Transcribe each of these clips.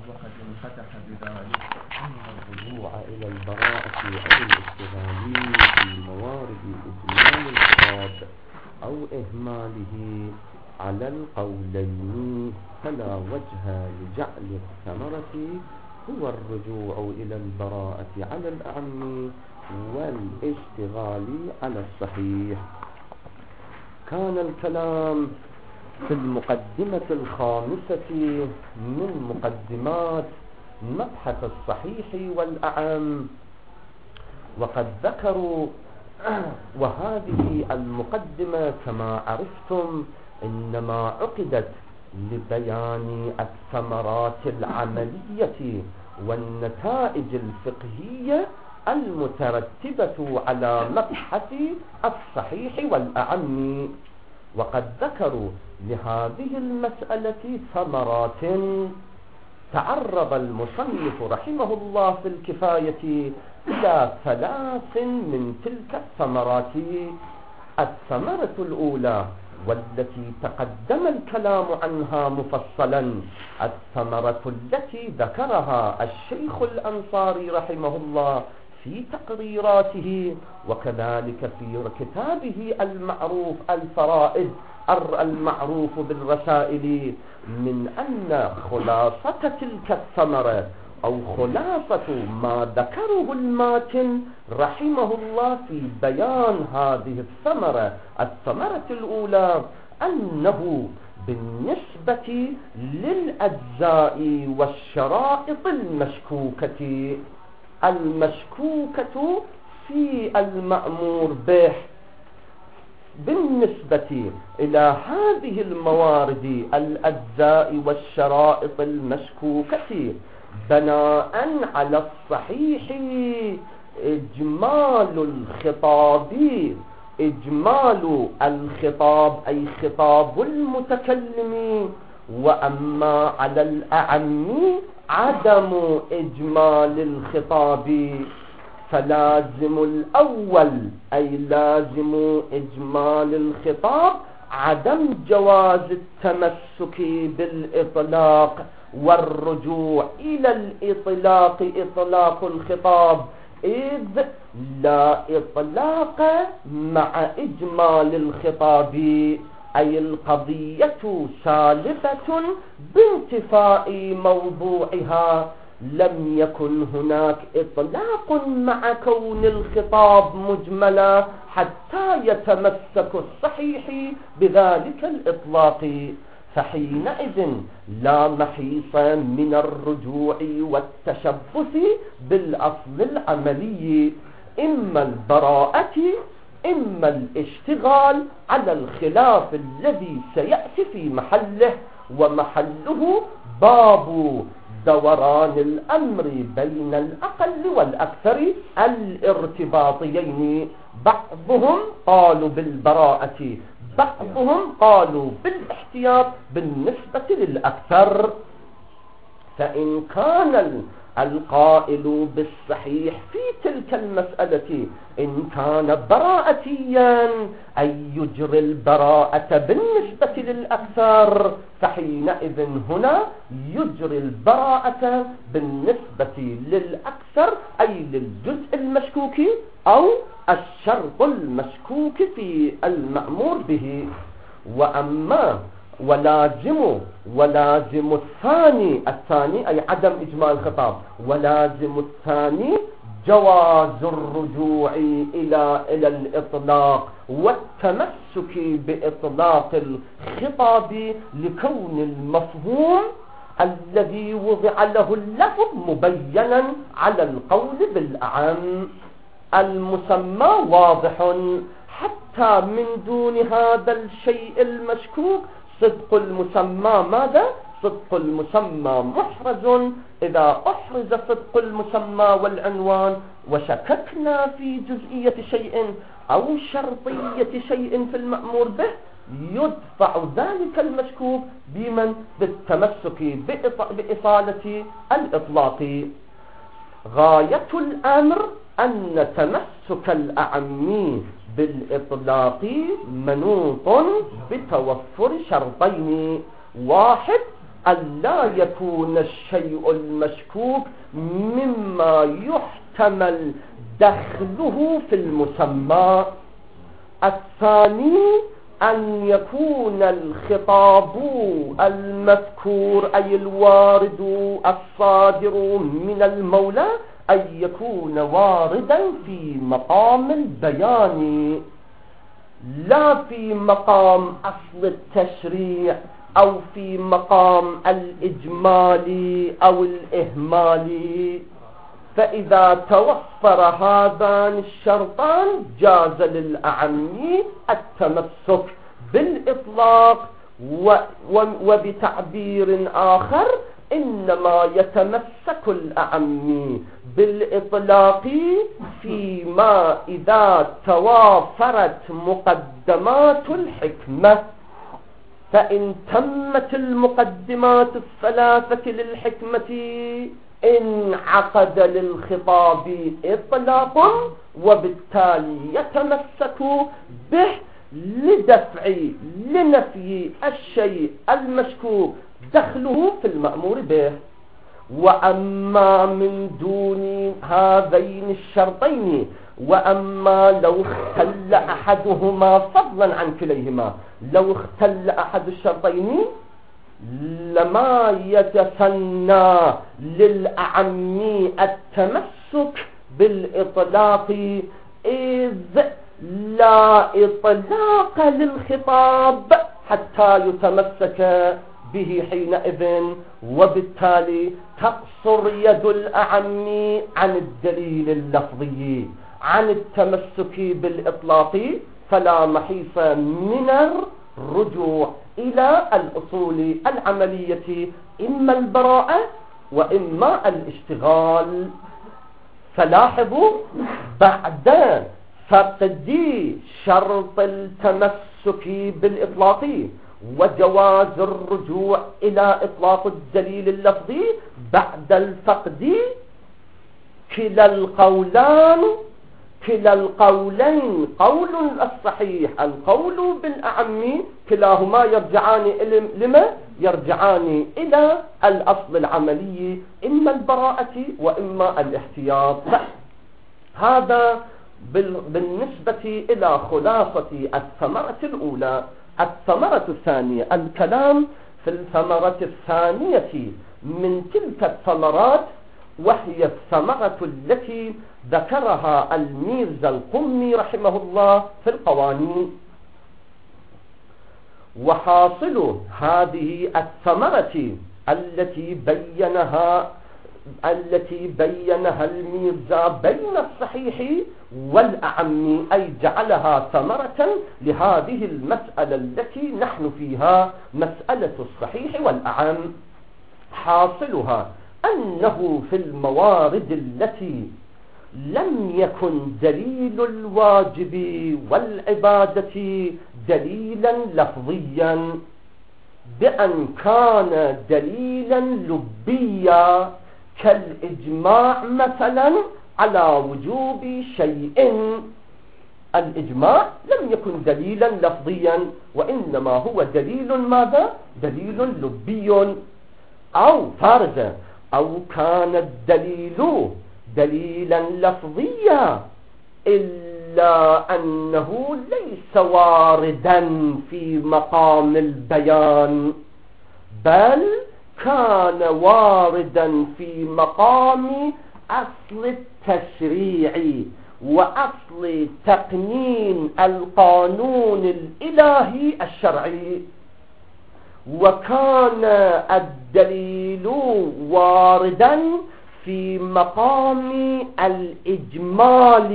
وقد انفتح بذلك أن الرجوع إلى البراءة أو الاستغلال في موارد إجمال الخطاب أو إهماله على القولين فلا وجه لجعل الثمرة هو الرجوع إلى البراءة على الأعم والاشتغال على الصحيح. كان الكلام في المقدمة الخامسة من مقدمات مبحث الصحيح والأعم، وقد ذكروا وهذه المقدمة كما عرفتم إنما عقدت لبيان الثمرات العملية والنتائج الفقهية المترتبة على مبحث الصحيح والأعم. وقد ذكروا لهذه المسألة ثمرات تعرض المصنف رحمه الله في الكفاية إلى 3 من تلك الثمرات. الثمرة الأولى والتي تقدم الكلام عنها مفصلا، الثمرة التي ذكرها الشيخ الأنصاري رحمه الله في تقريراته وكذلك في كتابه المعروف الفرائد المعروف بالرسائل، من أن خلاصة تلك الثمرة أو خلاصة ما ذكره الماتن رحمه الله في بيان هذه الثمرة الأولى أنه بالنسبة للأجزاء والشرائط المشكوكة في المأمور به، بالنسبة إلى هذه الموارد الأجزاء والشرائط المشكوكة بناء على الصحيح إجمال الخطاب أي خطاب المتكلم، وأما على الأعم عدم إجمال الخطاب، فلازم الأول أي لازم إجمال الخطاب عدم جواز التمسك بالإطلاق والرجوع إلى الإطلاق إطلاق الخطاب، إذ لا إطلاق مع إجمال الخطاب، أي القضية سالفة بانتفاء موضوعها، لم يكن هناك إطلاق مع كون الخطاب مجملا حتى يتمسك الصحيح بذلك الإطلاق، فحينئذ لا محيص من الرجوع والتشبث بالأصل العملي، إما البراءة إما الاشتغال، على الخلاف الذي سيأتي في محله، ومحله باب دوران الأمر بين الأقل والأكثر الارتباطيين، بعضهم قالوا بالبراءة، بعضهم قالوا بالاحتياط بالنسبة للأكثر. فإن كان القائل بالصحيح في تلك المسألة إن كان براءتيا أي يجري البراءة بالنسبة للأكثر، فحينئذ هنا يجري البراءة بالنسبة للأكثر أي للجزء المشكوك أو الشرط المشكوك في المأمور به. وأما ولازم الثاني أي عدم إجمال الخطاب، ولازم الثاني جواز الرجوع إلى الإطلاق والتمسك بإطلاق الخطاب، لكون المفهوم الذي وضع له اللفظ مبينا على القول بالأعم. المسمى واضح حتى من دون هذا الشيء المشكوك، صدق المسمى ماذا؟ صدق المسمى محرز. إذا أحرز صدق المسمى والعنوان وشككنا في جزئية شيء أو شرطية شيء في المأمور به، يدفع ذلك المشكوك بمن؟ بالتمسك بإصالة الإطلاق. غاية الأمر أن تمسك الأعم بالإطلاق منوط بتوفر شرطين: واحد ألا يكون الشيء المشكوك مما يحتمل دخله في المسمى. الثاني أن يكون الخطاب المذكور أي الوارد الصادر من المولى أن يكون واردا في مقام البيان لا في مقام أصل التشريع أو في مقام الإجمال أو الإهمال. فإذا توفر هذان الشرطان جاز للأعمي التمسك بالإطلاق، وبتعبير آخر إنما يتمسك الأعمي بالإطلاق فيما إذا توافرت مقدمات الحكمة. فإن تمت المقدمات الثلاثة للحكمة انعقد للخطاب إطلاق، وبالتالي يتمسك به لنفي الشيء المشكوك دخله في المأمور به. وأما من دون هذين الشرطين، وأما لو اختل أحدهما فضلا عن كليهما، لو اختل أحد الشرطين لما يتسنى للأعمي التمسك بالإطلاق، إذ لا إطلاق للخطاب حتى يتمسك به حينئذ، وبالتالي تقصر يد الأعمي عن الدليل اللفظي عن التمسك بالإطلاق، فلا محيص من الرجوع إلى الأصول العملية إما البراءة وإما الاشتغال. فلاحظوا بعد فقد شرط التمسك بالإطلاق وجواز الرجوع إلى إطلاق الدليل اللفظي، بعد الفقد كلا القولين قول الصحيح القول بالأعم كلاهما يرجعان لما يرجعان إلى الأصل العملي إما البراءة وإما الاحتياط. هذا بالنسبة إلى خلاصة الثمرة الأولى. الثمرة الثانية، الكلام في الثمرة الثانية من تلك الثمرات، وهي الثمرة التي ذكرها الميرزا القمي رحمه الله في القوانين. وحاصل هذه الثمرة التي بينها الميرزا بين الصحيح والأعم، أي جعلها ثمرة لهذه المسألة التي نحن فيها، مسألة الصحيح والأعم. حاصلها أنه في الموارد التي لم يكن دليل الواجب والعبادة دليلا لفظيا، بأن كان دليلا لبيا كالإجماع مثلا على وجوب شيء. الإجماع لم يكن دليلا لفظيا، وإنما هو دليل ماذا؟ دليل لبي أو فارغ. أو كان الدليل دليلا لفظيا إلا أنه ليس واردا في مقام البيان، بل كان واردا في مقام أصل التشريع وأصل تقنين القانون الإلهي الشرعي. وكان الدليل واردا في مقام الإجمال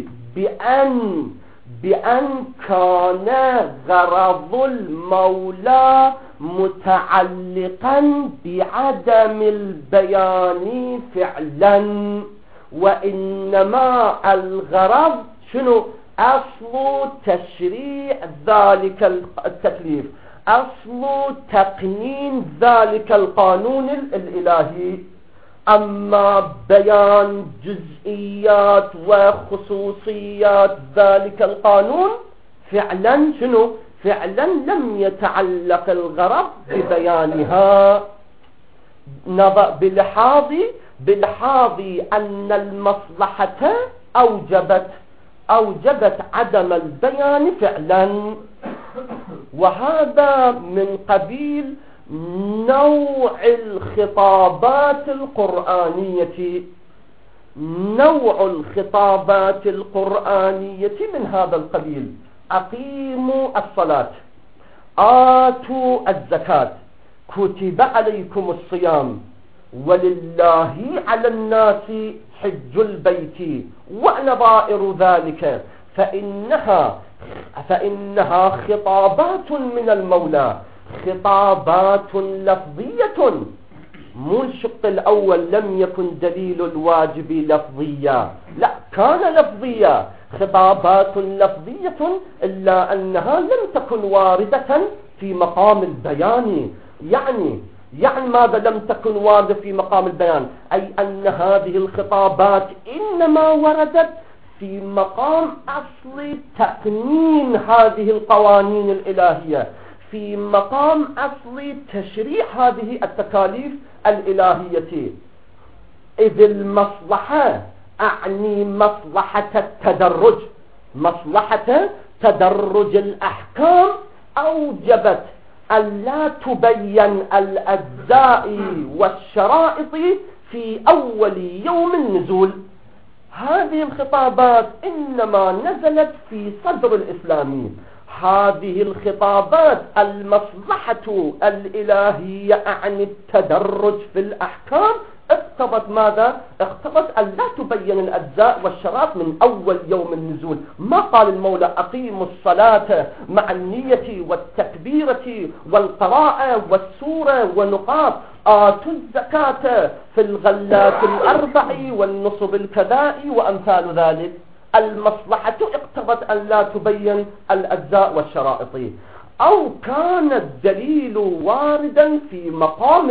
بأن كان غرض المولى متعلقا بعدم البيان فعلا، وإنما الغرض شنو؟ أصل تشريع ذلك التكليف، أصل تقنين ذلك القانون الإلهي. أما بيان جزئيات وخصوصيات ذلك القانون فعلا شنو؟ فعلا لم يتعلق الغرض ببيانها. بلحاظ أن المصلحة أوجبت عدم البيان فعلا، وهذا من قبيل نوع الخطابات القرآنية. نوع الخطابات القرآنية من هذا القبيل: أقيموا الصلاة، آتوا الزكاة، كتب عليكم الصيام، ولله على الناس حج البيت ونظائر ذلك، فإنها خطابات من المولى، خطابات لفظية. مو الشق الأول لم يكن دليل الواجب لفظيا، لا، كان لفظيا، خطابات لفظية، إلا أنها لم تكن واردة في مقام البيان. يعني ماذا لم تكن واردة في مقام البيان؟ أي أن هذه الخطابات إنما وردت في مقام أصل تقنين هذه القوانين الإلهية، في مقام أصل تشريع هذه التكاليف الإلهية. إذ المصلحة أعني مصلحة التدرج، مصلحة تدرج الأحكام أوجبت ألا تبين الأجزاء والشرائط في أول يوم النزول. هذه الخطابات إنما نزلت في صدر الإسلامي. هذه الخطابات المصلحة الإلهية عن التدرج في الأحكام اقتضت ماذا؟ اقتضت أن لا تبين الأجزاء والشرائط من أول يوم النزول. ما قال المولى أقيموا الصلاة مع النية والتكبيرة والقراءة والسورة ونقاط، آتوا الزكاة في الغلات الأربع والنصب الكذاء وأمثال ذلك. المصلحة اقتضت أن لا تبين الأجزاء والشرائط. أو كان الدليل واردا في مقام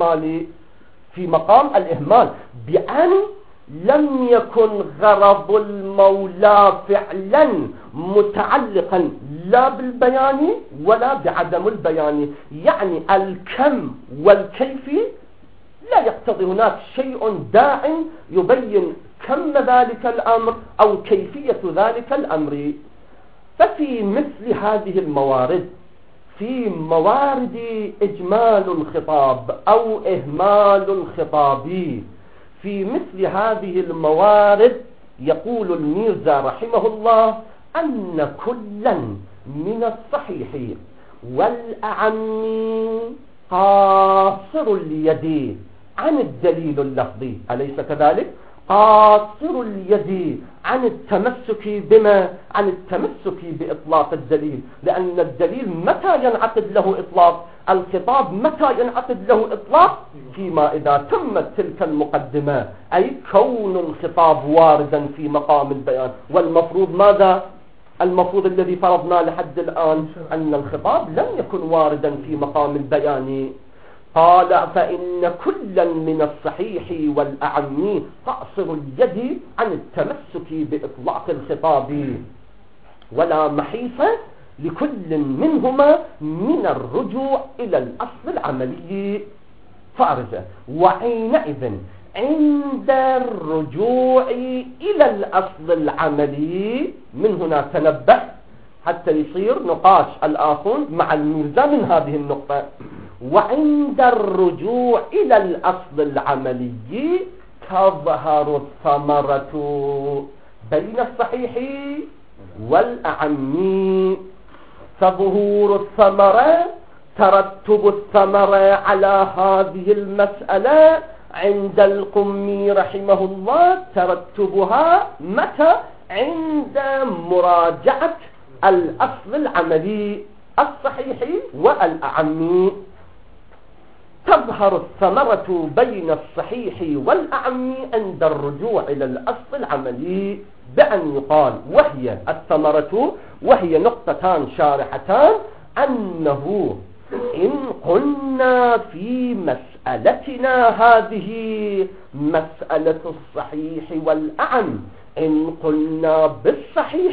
الإهمال، بأن لم يكن غرض المولى فعلا متعلقا لا بالبيان ولا بعدم البيان. يعني الكم والكيف لا يقتضي هناك شيء داع يبين كم ذلك الأمر أو كيفية ذلك الأمر. ففي مثل هذه الموارد، في موارد إجمال الخطاب أو إهمال الخطاب، في مثل هذه الموارد يقول الميرزا رحمه الله أن كلا من الصحيح والأعم قاصر اليد عن الدليل اللفظي، أليس كذلك؟ قاصر اليد عن التمسك بما؟ عن التمسك بإطلاق الدليل، لأن الدليل متى ينعقد له إطلاق؟ الخطاب متى ينعقد له إطلاق؟ فيما إذا تمت تلك المقدمة، أي كون الخطاب واردا في مقام البيان. والمفروض ماذا؟ المفروض الذي فرضنا لحد الآن أن الخطاب لم يكن واردا في مقام البيان. قال فإن كلا من الصحيح والأعم قاصر اليد عن التمسك بإطلاق الخطاب، ولا محيص لكل منهما من الرجوع إلى الأصل العملي فارجة. وحينئذ عند الرجوع إلى الأصل العملي، من هنا تنبه حتى يصير نقاش الآخر مع الميرزا من هذه النقطة. وعند الرجوع إلى الأصل العملي تظهر الثمرة بين الصحيح والأعم. فظهور الثمرة، ترتب الثمرة على هذه المسألة عند القمي رحمه الله ترتبها متى؟ عند مراجعة الأصل العملي الصحيح والأعم. تظهر الثمرة بين الصحيح والأعم عند الرجوع إلى الأصل العملي بأن يقال، وهي الثمرة، وهي نقطتان شارحتان، أنه إن قلنا في مسألتنا هذه مسألة الصحيح والأعم، إن قلنا بالصحيح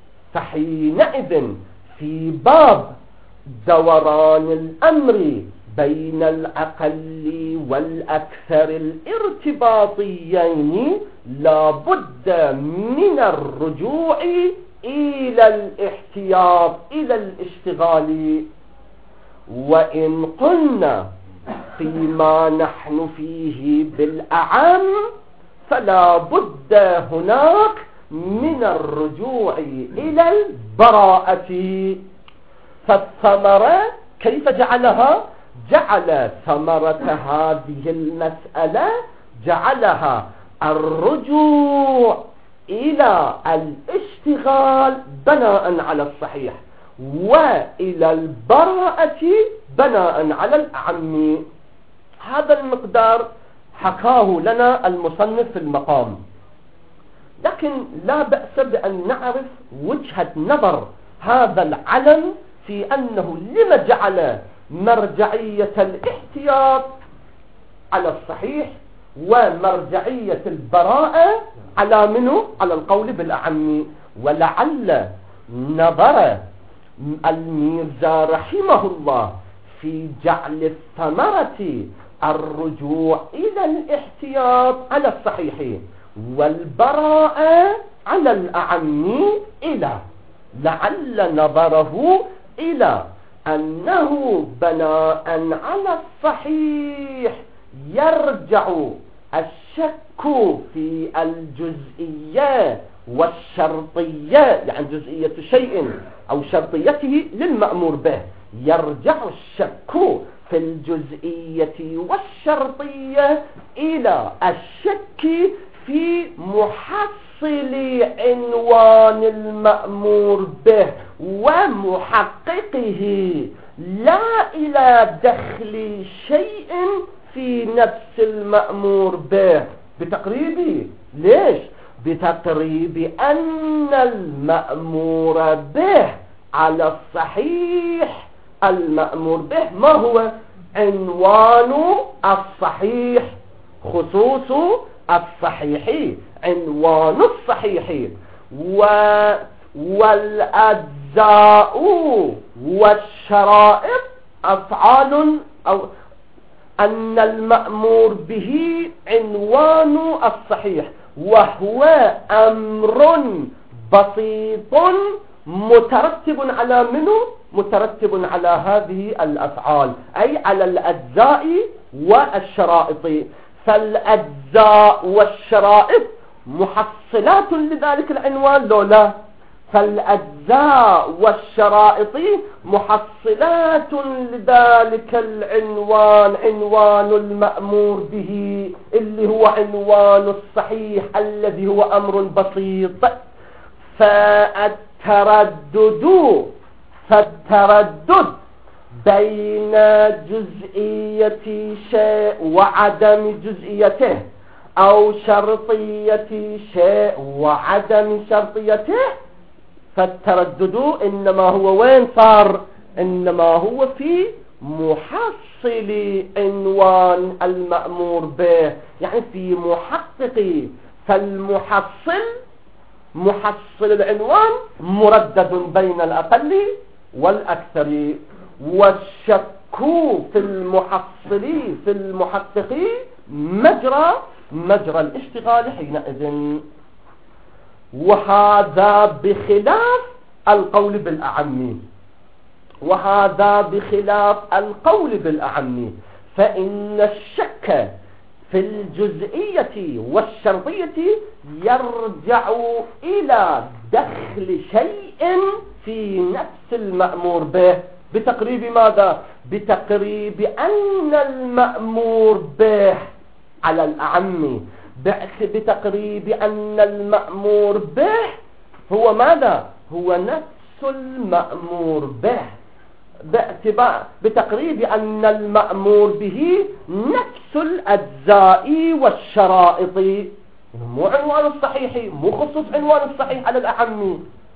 فحينئذ في باب دوران الأمر بين الأقل والأكثر الارتباطيين لا بد من الرجوع إلى الاحتياط إلى الاشتغال. وإن قلنا فيما نحن فيه بالأعم فلا بد هناك من الرجوع إلى البراءة. فالثمرة كيف جعلها؟ جعل ثمرة هذه المسألة جعلها الرجوع إلى الاشتغال بناء على الصحيح، وإلى البراءة بناء على الأعم. هذا المقدار حكاه لنا المصنف في المقام، لكن لا بأس بأن نعرف وجهة نظر هذا العلم في أنه لما جعل مرجعية الاحتياط على الصحيح ومرجعية البراءة على منه؟ على القول بالأعم. ولعل نظر الميرزا رحمه الله في جعل الثمرة الرجوع إلى الاحتياط على الصحيح والبراءة على الأعم لعل نظره إلى أنه بناء على الصحيح يرجع الشك في الجزئية والشرطية، يعني جزئية شيء أو شرطيته للمأمور به، يرجع الشك في الجزئية والشرطية إلى الشك في محصل عنوان المأمور به ومحققه، لا إلى دخل شيء في نفس المأمور به. بتقريبي ليش؟ بتقريب أن المأمور به على الصحيح، المأمور به ما هو؟ عنوان الصحيح، خصوص الصحيح، عنوان الصحيح. والأجزاء والشرائط أفعال، أو أن المأمور به عنوان الصحيح، وهو أمر بسيط مترتب على منه؟ مترتب على هذه الأفعال، أي على الأجزاء والشرائط. فالأجزاء والشرائط محصلات لذلك العنوان لو لا؟ فالأجزاء والشرائط محصلات لذلك العنوان، عنوان المأمور به اللي هو عنوان الصحيح الذي هو أمر بسيط. فالتردد بين جزئية شيء وعدم جزئيته، أو شرطية شيء وعدم شرطيته، فالتردد إنما هو وين صار؟ إنما هو في محصل عنوان المأمور به، يعني في محقق. فالمحصل، محصل العنوان مردد بين الأقل والأكثر، والشك في المحصل في المحقق مجرى الاشتغال حينئذ. وهذا بخلاف القول بالأعم، وهذا بخلاف القول بالأعم، فإن الشك في الجزئية والشرطية يرجع إلى دخل شيء في نفس المأمور به. بتقريب ماذا؟ بتقريب أن المأمور به على الأعم، بتقريب أن المأمور به هو ماذا؟ هو نفس المأمور به، بتقريب أن المأمور به نفس الأجزاء والشرائط، مو عنوان الصحيح، مو خصوص عنوان الصحيح على الأعم.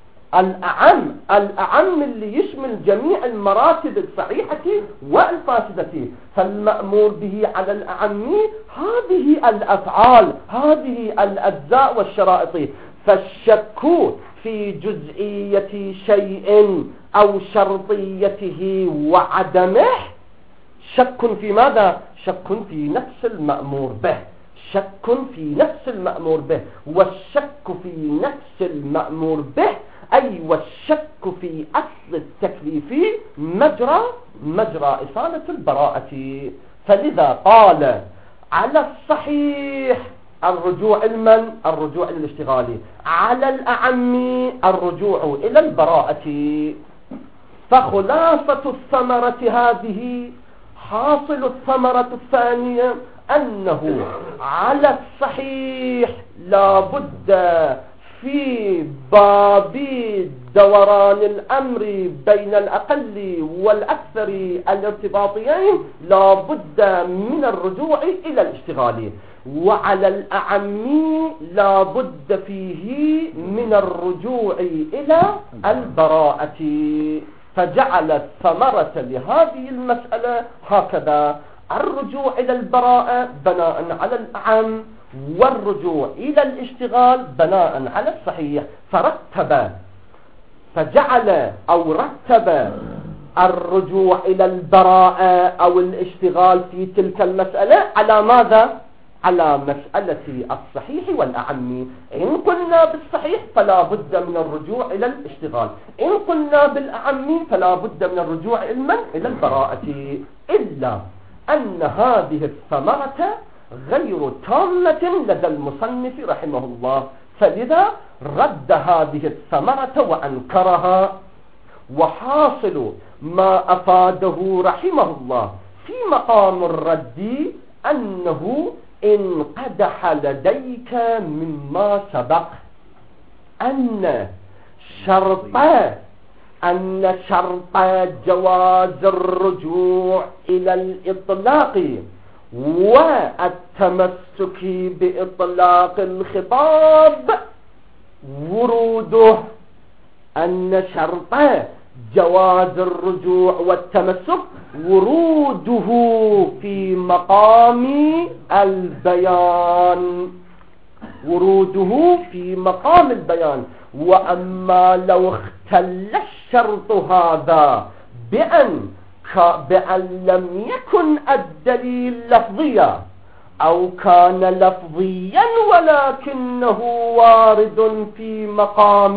الأعم اللي يشمل جميع المراتب الصحيحة والفاسدة. فالمأمور به على الأعم هذه الأفعال، هذه الأجزاء والشرائط. فالشك في جزئية شيء أو شرطيته وعدمه شك في ماذا؟ شك في نفس المأمور به، شك في نفس المأمور به. والشك في نفس المأمور به أي والشك في أصل التكليف مجرى إصالة البراءة. فلذا قال على الصحيح الرجوع الرجوع إلى الاشتغال، على الأعم الرجوع إلى البراءة. فخلاصة الثمرة هذه، حاصل الثمرة الثانية أنه على الصحيح لا بد في باب دوران الأمر بين الأقل والأكثر الارتباطيين لا بد من الرجوع إلى الاشتغال، وعلى الأعم لا بد فيه من الرجوع إلى البراءة. فجعل الثمرة لهذه المسألة هكذا: الرجوع إلى البراءة بناء على الأعم، والرجوع إلى الاشتغال بناء على الصحيح. فجعل أو رتب الرجوع إلى البراءة أو الاشتغال في تلك المسألة على ماذا؟ على مسألة الصحيح والأعم. إن قلنا بالصحيح فلا بد من الرجوع إلى الاشتغال، إن قلنا بالأعم فلا بد من الرجوع إلى البراءة. إلا أن هذه الثمرة غير تامة لدى المصنف رحمه الله، فلذا رد هذه الثمرة وأنكرها. وحاصل ما أفاده رحمه الله في مقام الرد أنه انقدح لديك مما سبق أن شرط جواز الرجوع إلى الإطلاق والتمسك بإطلاق الخطاب وروده، أن شرط جواز الرجوع والتمسك وروده في مقام البيان، وروده في مقام البيان. وأما لو اختل الشرط هذا بأن لم يكن الدليل لفظيا أو كان لفظيا ولكنه وارد في مقام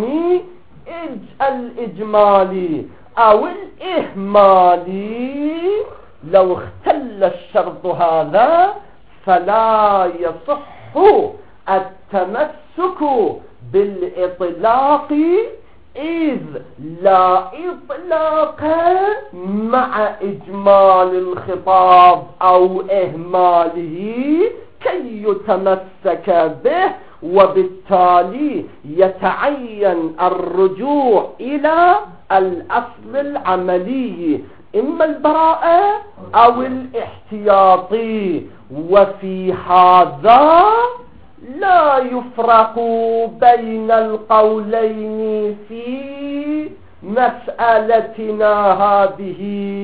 الإجمال أو الإهمال، لو اختل الشرط هذا فلا يصح التمسك بالإطلاق، إذ لا إطلاق مع إجمال الخطاب أو إهماله كي يتمسك به، وبالتالي يتعين الرجوع إلى الأصل العملي إما البراءة أو الاحتياطي. وفي هذا لا يفرق بين القولين في مسألتنا هذه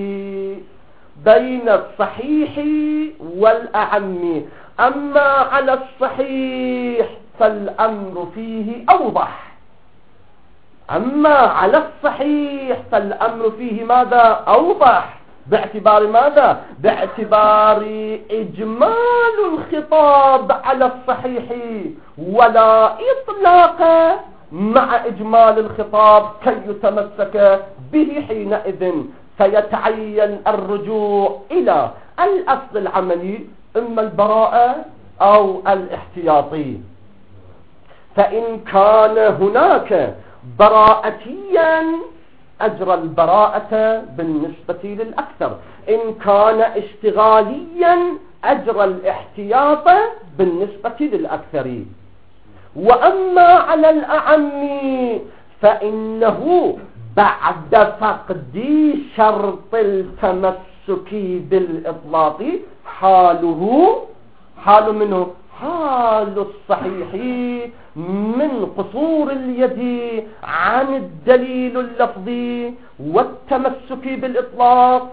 بين الصحيح والأعم. أما على الصحيح فالأمر فيه أوضح، أما على الصحيح فالأمر فيه ماذا؟ أوضح. باعتبار ماذا؟ باعتبار إجمال الخطاب على الصحيح ولا إطلاق مع إجمال الخطاب كي يتمسك به حينئذ، فيتعين الرجوع إلى الأصل العملي إما البراءة أو الاحتياطي. فإن كان هناك براءتيا أجرى البراءة بالنسبة للأكثر، إن كان اشتغاليا أجرى الاحتياط بالنسبة للأكثر. وأما على الأعم فإنه بعد فقد شرط التمسك بالإطلاق حال منه حال الصحيح من قصور اليد عن الدليل اللفظي والتمسك بالإطلاق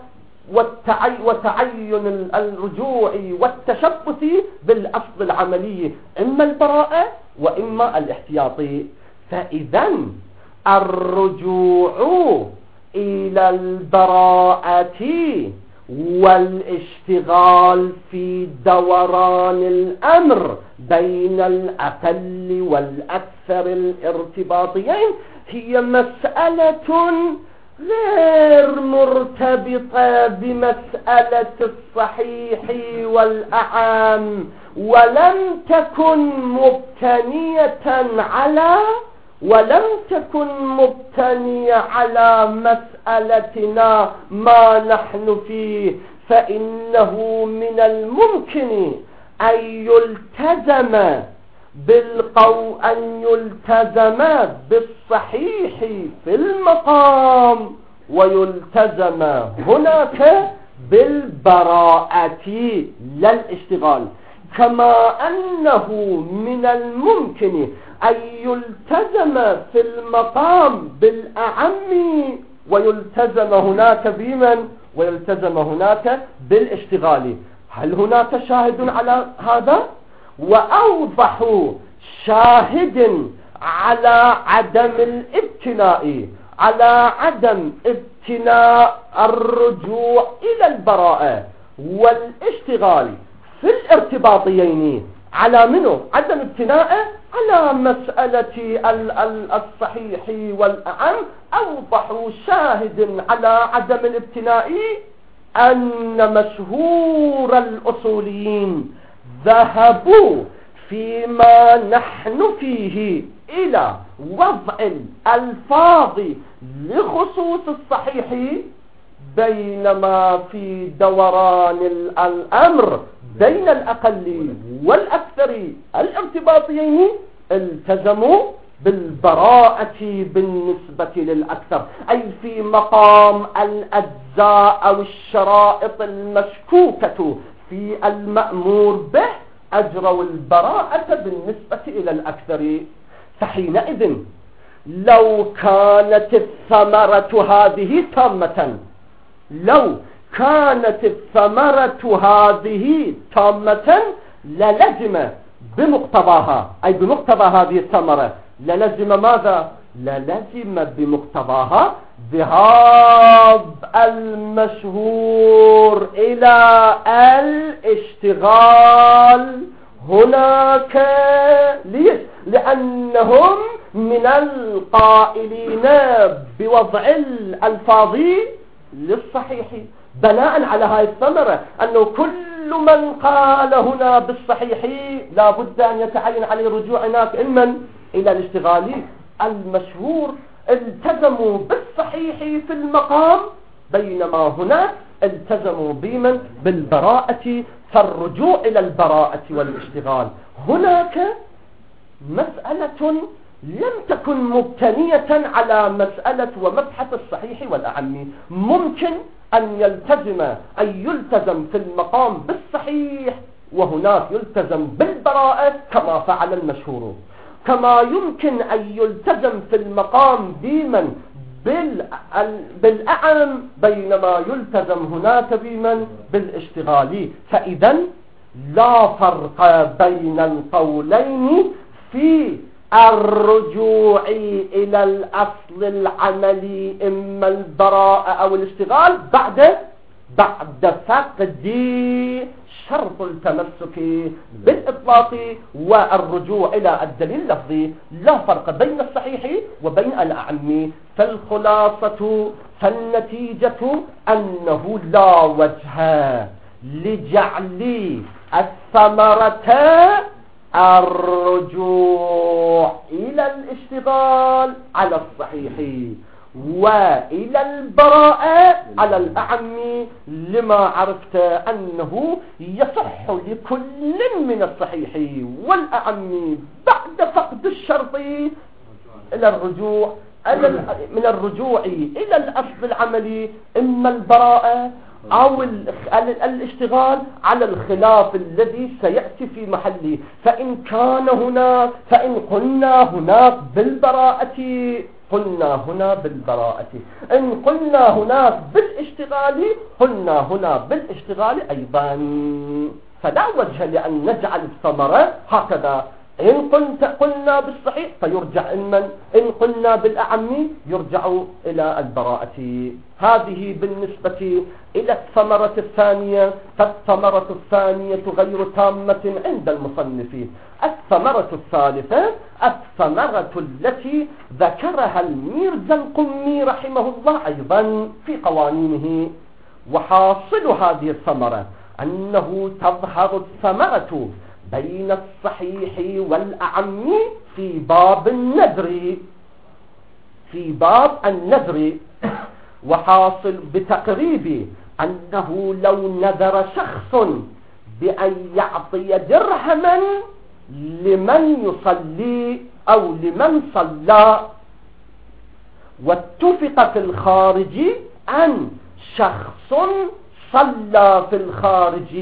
وتعين الرجوع والتشبث بالأصل العملي إما البراءة وإما الاحتياطي. فإذا الرجوع إلى البراءة والاشتغال في دوران الأمر بين الأقل والأكثر الارتباطيين هي مسألة غير مرتبطة بمسألة الصحيح والأعم، ولم تكن مبتنية على مسألتنا ما نحن فيه. فإنه من الممكن أن يلتزم بالصحيح في المقام، ويلتزم هناك بالبراءة لا الاشتغال، كما أنه من الممكن أن يلتزم في المقام بالأعم ويلتزم هناك بمن؟ ويلتزم هناك بالاشتغال. هل هناك شاهد على هذا؟ وأوضح شاهد على عدم الابتناء، على عدم ابتناء الرجوع إلى البراءة والاشتغال في الارتباطيين على منه عدم ابتناء على مسألة الصحيح والأعم. أوضح شاهد على عدم الابتناء أن مشهور الأصوليين ذهبوا فيما نحن فيه إلى وضع الألفاظ لخصوص الصحيح، بينما في دوران الأمر بين الأقل والأكثر الارتباطيين التزموا بالبراءة بالنسبة للأكثر، أي في مقام الأجزاء أو الشرائط المشكوكة في المأمور به أجروا البراءة بالنسبة إلى الأكثر. فحينئذ لو كانت الثمرة هذه تامة، لو كانت الثمرة هذه تامة للزم بمقتضاها، أي بمقتضى هذه الثمرة للزم ماذا؟ للزم بمقتضاها ذهاب المشهور إلى الاشتغال هناك. ليش؟ لأنهم من القائلين بوضع الألفاظ للصحيح بناء على هذه الثمرة، أنه كل من قال هنا بالصحيح لا بد أن يتعين عليه الرجوع هناك إما إلى الاشتغال. المشهور التزموا بالصحيح في المقام، بينما هناك التزموا بمن؟ بالبراءة، فالرجوع إلى البراءة والاشتغال هناك مسألة لم تكن مبتنية على مسألة ومبحث الصحيح والأعم. ممكن أن يلتزم في المقام بالصحيح وهناك يلتزم بالبراءة كما فعل المشهور، كما يمكن أن يلتزم في المقام بمن؟ بالأعم، بينما يلتزم هناك بمن؟ بالاشتغال. فإذا لا فرق بين القولين في الرجوع إلى الأصل العملي إما البراءة أو الاشتغال بعد فقد شرط التمسك بالإطلاق والرجوع إلى الدليل اللفظي. لا فرق بين الصحيح وبين الأعم. فالنتيجة أنه لا وجه لجعل الثمرة الرجوع إلى الاشتغال على الصحيح وإلى البراءة على الأعم، لما عرفت أنه يصح لكل من الصحيح والأعم بعد فقد الشرط إلى الرجوع من الرجوع إلى الأصل العملي إما البراءة أو الاشتغال على الخلاف الذي سيأتي في محله. فإن قلنا هناك بالبراءة قلنا هنا بالبراءة، إن قلنا هناك بالاشتغال قلنا هنا بالاشتغال أيضا. فلا وجه لأن نجعل الثمرة هكذا إن قلنا بالصحيح فيرجع إن قلنا بالأعم يرجع إلى البراءة. هذه بالنسبة إلى الثمرة الثانية. فالثمرة الثانية غير تامة عند المصنف. الثمرة الثالثة الثمرة التي ذكرها الميرزا القمي رحمه الله أيضا في قوانينه. وحاصل هذه الثمرة أنه تظهر الثمرة بين الصحيح والأعم في باب النذر. وحاصل بتقريب أنه لو نذر شخص بأن يعطي درهما لمن يصلي أو لمن صلى، واتفق في الخارج أن شخص صلى في الخارج،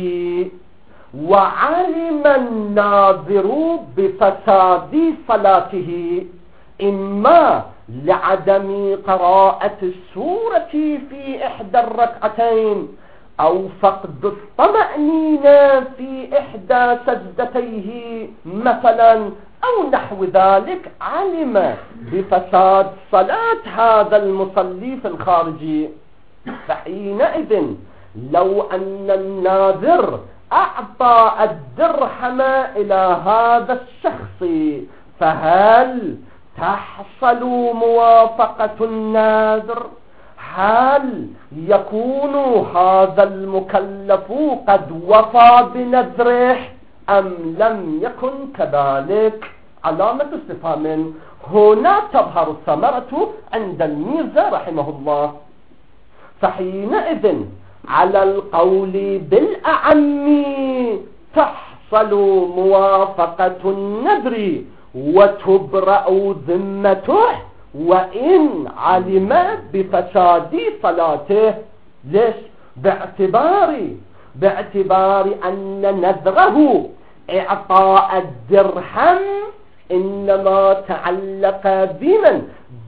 وعلم الناظر بفساد صلاته إما لعدم قراءة السورة في إحدى الركعتين أو فقد الطمأنينة في إحدى سجدتيه مثلا أو نحو ذلك، علم بفساد صلاة هذا المصلي في الخارج. فحينئذ لو أن الناذر أعطى الدرهم إلى هذا الشخص فهل تحصل موافقة الناذر؟ هل يكون هذا المكلف قد وفى بنذره أم لم يكن كذلك؟ علامة استفهام. هنا تظهر الثمرة عند الميرزا رحمه الله. فحينئذ على القول بالأعم تحصل موافقة النذر وتبرأ ذمته وإن علم بفساد صلاته. ليش؟ باعتبار أن نذره إعطاء الدرهم إنما تعلق بمن؟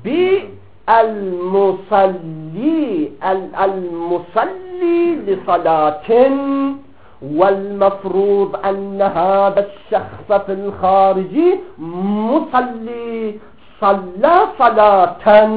المصلي لصلاة، والمفروض أن هذا الشخص في الخارج مصلي صلى صلاة.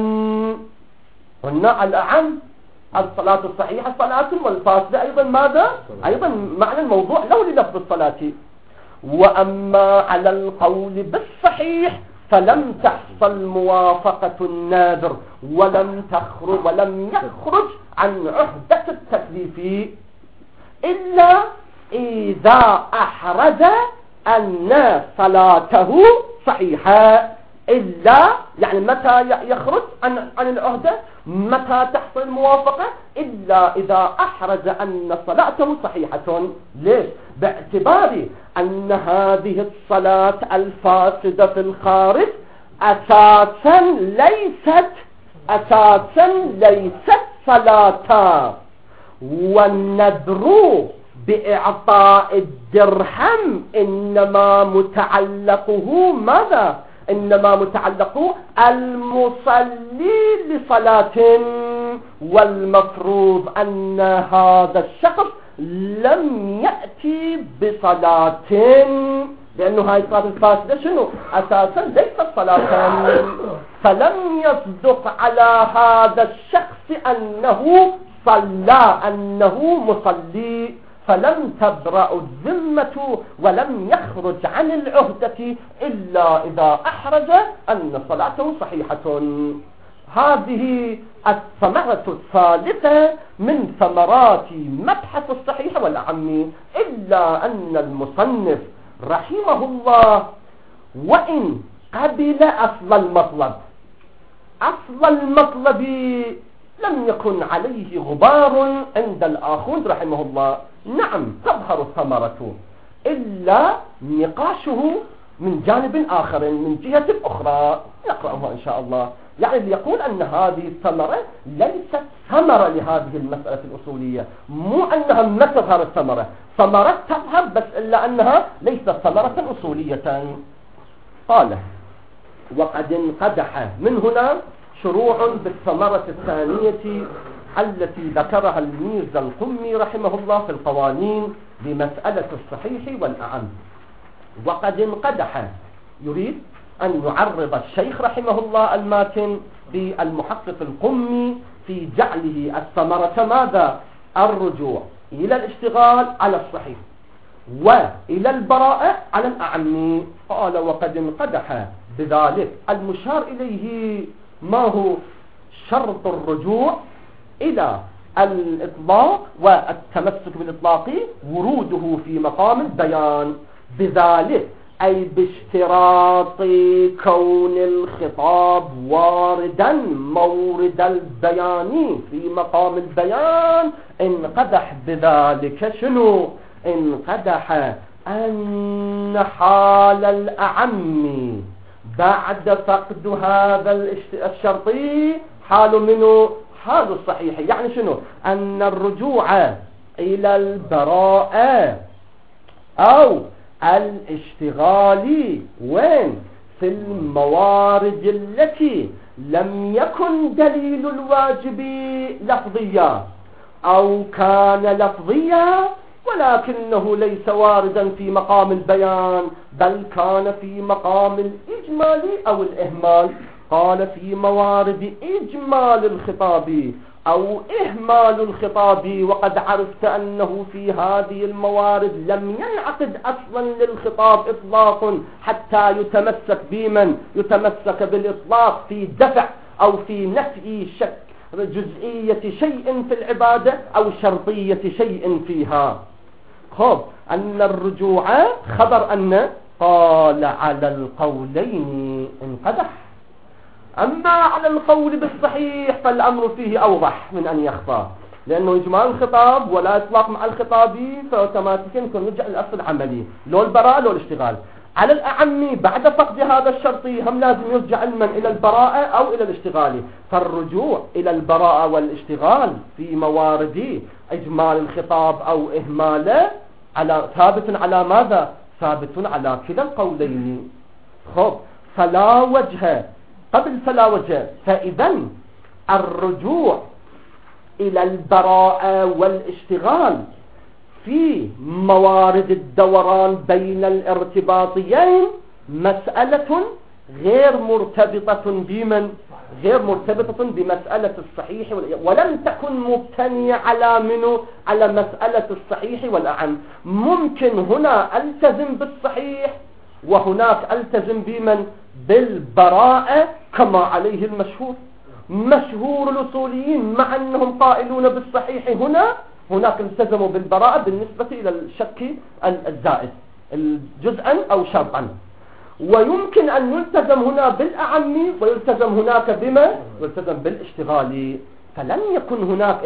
قلنا الأعم الصلاة الصحيحة صلاة، والفاسدة أيضا ماذا؟ أيضا معنى الموضوع لو للفظ الصلاة. وأما على القول بالصحيح فلم تحصل موافقة الناذر ولم يخرج عن عهدة التكليف إلا إذا أحرز أن صلاته صحيحة. إلا يعني متى يخرج عن العهدة؟ متى تحصل الموافقة؟ إلا إذا أحرز أن صلاته صحيحة. ليش؟ باعتبار أن هذه الصلاة الفاسدة في الخارج أساسا ليست صلاة، والنذر بإعطاء الدرهم إنما متعلقه ماذا؟ إنما متعلقه المصلي لصلاة، والمفروض أن هذا الشخص لم يأتي بصلاة، لأنه هاي الصلاة الفاسدة شنو؟ أساسا ليست صلاة. فلم يصدق على هذا الشخص أنه صلى، أنه مصلي، فلم تبرأ الذمة ولم يخرج عن العهدة إلا إذا أحرج أن صلاته صحيحة. هذه الثمرة الثالثة من ثمرات مبحث الصحيح والأعم. إلا أن المصنف رحمه الله وإن قبل أصل المطلب لم يكن عليه غبار عند الآخوذ رحمه الله. نعم تظهر الثمرة، إلا نقاشه من جانب آخر من جهة أخرى نقرأها إن شاء الله. يعني يقول أن هذه الثمرة ليست ثمرة لهذه المسألة الأصولية، مو أنها ما تظهر الثمرة، ثمرة تظهر بس إلا أنها ليست ثمرة أصولية. قال وقد انقدح من هنا شروع بالثمرة الثانية التي ذكرها الميرزا القمي رحمه الله في القوانين بمسألة الصحيح والأعم. وقد انقدح يريد أن يعرض الشيخ رحمه الله الماتن بالمحقق القمي في جعله الثمرة ماذا؟ الرجوع إلى الاشتغال على الصحيح وإلى البراءة على الأعم. قال وقد انقدح بذلك المشار إليه ما هو شرط الرجوع إلى الإطلاق والتمسك بالإطلاق وروده في مقام البيان، بذلك أي باشتراط كون الخطاب واردا مورد البيان في مقام البيان. انقدح بذلك شنو؟ انقدح أن حال الأعم بعد فقد هذا الشرطي حال منه حال الصحيح. يعني شنو؟ أن الرجوع إلى البراءة أو الاشتغال وين؟ في الموارد التي لم يكن دليل الواجب لفظيا أو كان لفظيا ولكنه ليس واردا في مقام البيان بل كان في مقام الإجمال أو الإهمال. قال في موارد إجمال الخطاب أو إهمال الخطاب، وقد عرفت أنه في هذه الموارد لم ينعقد أصلا للخطاب إطلاق حتى يتمسك بمن؟ يتمسك بالإطلاق في دفع أو في نفي شك جزئية شيء في العبادة أو شرطية شيء فيها. خب أن الرجوع خبر أن قال على القولين انقدح. أما على القول بالصحيح فالأمر فيه أوضح من أن يخفى، لأنه إجمال الخطاب ولا إطلاق مع الخطاب فأوتوماتيكا يكون يرجع الأصل العملي لو البراءة لو الاشتغال. على الأعم بعد فقد هذا الشرط هم لازم يرجع علما إلى البراءة أو إلى الاشتغال. فالرجوع إلى البراءة والاشتغال في موارد إجمال الخطاب أو إهماله ثابت على ماذا؟ ثابت على كلا القولين. خب فلا وجه قبل فلا وجه، فإذا الرجوع إلى البراءة والاشتغال في موارد الدوران بين الارتباطيين مسألة غير مرتبطة بمن؟ غير مرتبطة بمسألة الصحيح ولم تكن مبتنية على منه؟ على مسألة الصحيح والأعم. ممكن هنا ألتزم بالصحيح وهناك ألتزم بمن؟ بالبراءة كما عليه المشهور. مشهور الأصوليين مع أنهم قائلون بالصحيح هناك التزموا بالبراءة بالنسبة إلى الشك الزائد جزءا أو شرطا. ويمكن أن يلتزم هنا بالأعم ويلتزم هناك بما؟ يلتزم بالاشتغال. فلم يكن هناك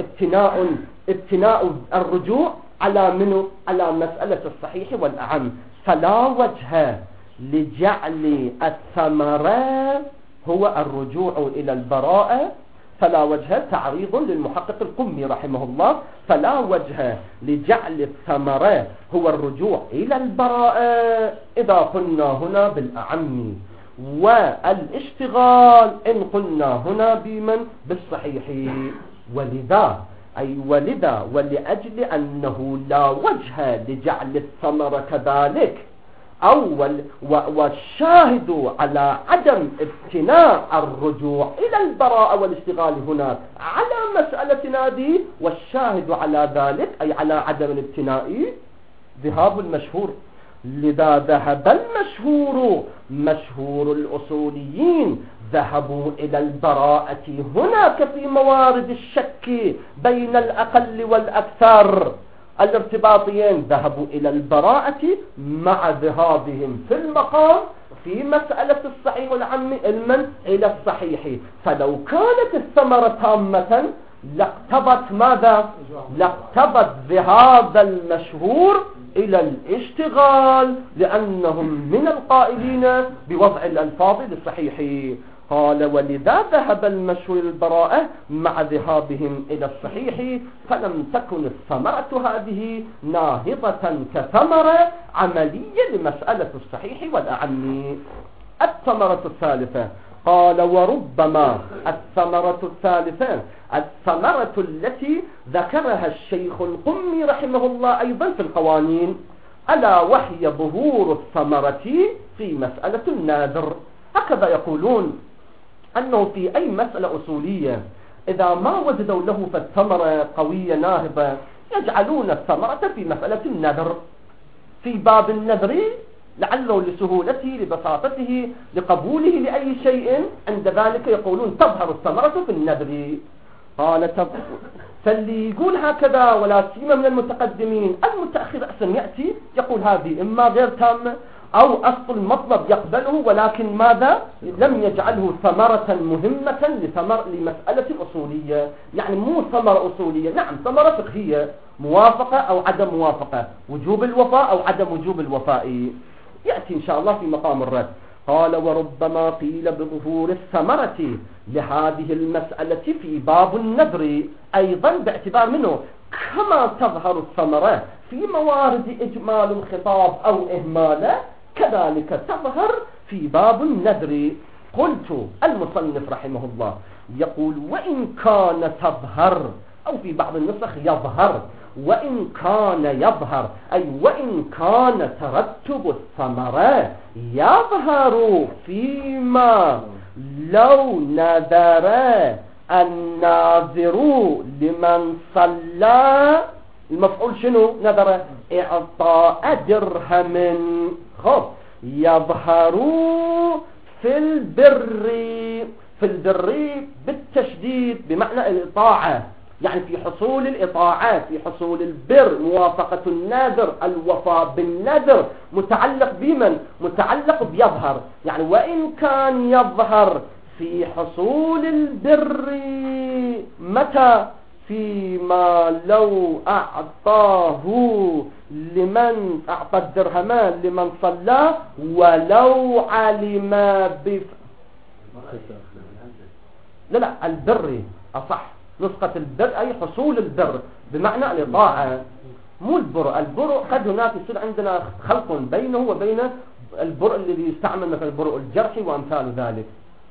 ابتناء الرجوع على منه؟ على مسألة الصحيح والأعم. فلا وجه لجعل الثمرة هو الرجوع إلى البراءة. فلا وجه تعريض للمحقق القمي رحمه الله. فلا وجه لجعل الثمرة هو الرجوع إلى البراءة إذا قلنا هنا بالأعم، والاشتغال إن قلنا هنا بمن؟ بالصحيح. ولذا ولأجل أنه لا وجه لجعل الثمرة كذلك والشاهد على عدم ابتناء الرجوع إلى البراءة والاشتغال هناك على مسألتنا دي، والشاهد على ذلك أي على عدم الابتناء ذهاب المشهور. لذا ذهب المشهور مشهور الأصوليين ذهبوا إلى البراءة هناك في موارد الشك بين الأقل والأكثر. الارتباطيين ذهبوا إلى البراءة مع ذهابهم في المقام في مسألة الصحيح والعم علما إلى الصحيح. فلو كانت الثمرة تامة لاقتضت ماذا؟ لاقتضت ذهاب المشهور إلى الاشتغال، لأنهم من القائلين بوضع الألفاظ للصحيح. قال ولذا ذهب المشهور البراءة مع ذهابهم إلى الصحيح، فلم تكن الثمرة هذه ناهضة كثمرة عملية لمسألة الصحيح والأعم. الثمرة الثالثة قال وربما الثمرة الثالثة الثمرة التي ذكرها الشيخ القمي رحمه الله أيضا في القوانين. ألا وهي ظهور الثمرة في مسألة النذر. هكذا يقولون أنه في أي مسألة أصولية إذا ما وجدوا له فالثمرة قوية ناهضة يجعلون الثمرة في مسألة النذر، في باب النذر لعله لسهولته لبساطته لقبوله لأي شيء، عند ذلك يقولون تظهر الثمرة في النذر. قال فاللي يقول هكذا ولا سيما من المتقدمين، المتأخر أحسن يأتي يقول هذه إما غير تامة أو أصل المطلب يقبله ولكن ماذا لم يجعله ثمرة مهمة لمسألة أصولية، يعني مو ثمرة أصولية، نعم ثمرة فقهية، موافقة أو عدم موافقة، وجوب الوفاء أو عدم وجوب الوفاء، يأتي إن شاء الله في مقام الرد. قال وربما قيل بظهور الثمرة لهذه المسألة في باب النذر أيضا باعتبار منه كما تظهر الثمرة في موارد إجمال الخطاب أو إهماله كذلك تظهر في باب النذر. قلت المصنف رحمه الله يقول وإن كان تظهر، أو في بعض النسخ يظهر، وإن كان يظهر أي وإن كان ترتب الثمرة يظهر فيما لو نذر الناذر لمن صلى، المفعول شنو نذر؟ إعطاء درهم. خب يظهر في البر بالتشديد بمعنى الإطاعة، يعني في حصول الإطاعات، في حصول البر، موافقة النذر، الوفاء بالنذر، متعلق بمن؟ متعلق بيظهر، يعني وإن كان يظهر في حصول البر متى؟ فيما لو أعطاه لمن أعطى الدرهمان لمن صلى ولو علم لا البر أصح، نسخة البر أي حصول البر بمعنى الإطاعة، مو البر. البر قد هناك يصير عندنا خلط بينه وبين البر الذي يستعمل مثل البر الجرح وأمثال ذلك.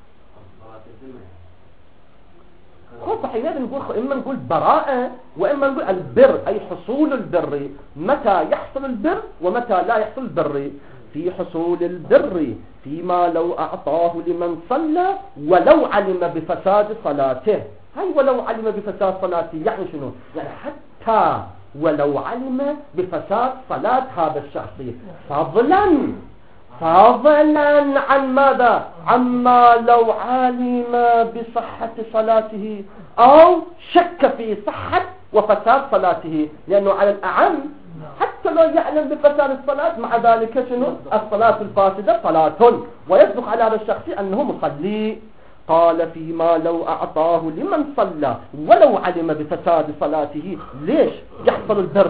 حينئذ نقول إما نقول براءة وإما نقول البر أي حصول البر، متى يحصل البر ومتى لا يحصل البر. في حصول البر فيما لو أعطاه لمن صلى ولو علم بفساد صلاته. هاي ولو علم بفساد صلاته يعني شنو؟ يعني حتى ولو علم بفساد صلاة هذا الشخص فضلا عن ماذا؟ عما لو علم بصحة صلاته أو شك في صحة وفساد صلاته، لأنه على الأعم حتى لو يعلم بفساد الصلاة مع ذلك شنو؟ الصلاة الفاسدة صلاة، ويصدق على هذا الشخص أنه مصلي. قال فيما لو أعطاه لمن صلى ولو علم بفساد صلاته، ليش يحصل البر؟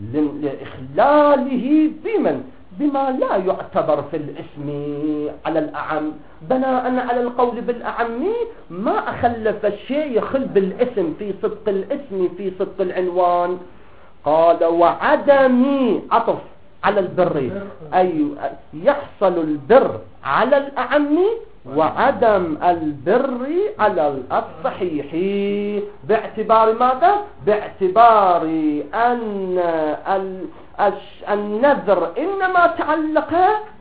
لإخلاله بما لا يعتبر في الاسم على الأعم، بناء على القول بالأعم ما أخلف الشيء يخل بالاسم في صدق الاسم في صدق العنوان. قال وعدم عطف على البر أي يحصل البر على الأعم وعدم البر على الصحيح، باعتبار ماذا؟ باعتبار أن النذر إنما تعلق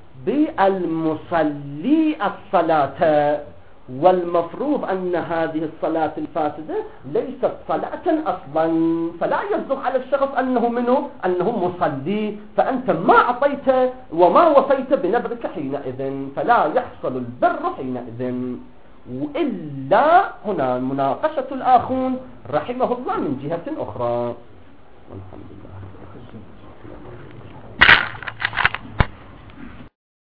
بالمصلي الصلاة، والمفروض أن هذه الصلاة الفاسدة ليست صلاة أصلا، فلا يصدق على الشخص أنه مصلي، فأنت ما أعطيت وما وفيت بنذرك حينئذ، فلا يحصل البر حينئذ. وإلا هنا مناقشة الآخون رحمه الله من جهة أخرى. والحمد لله.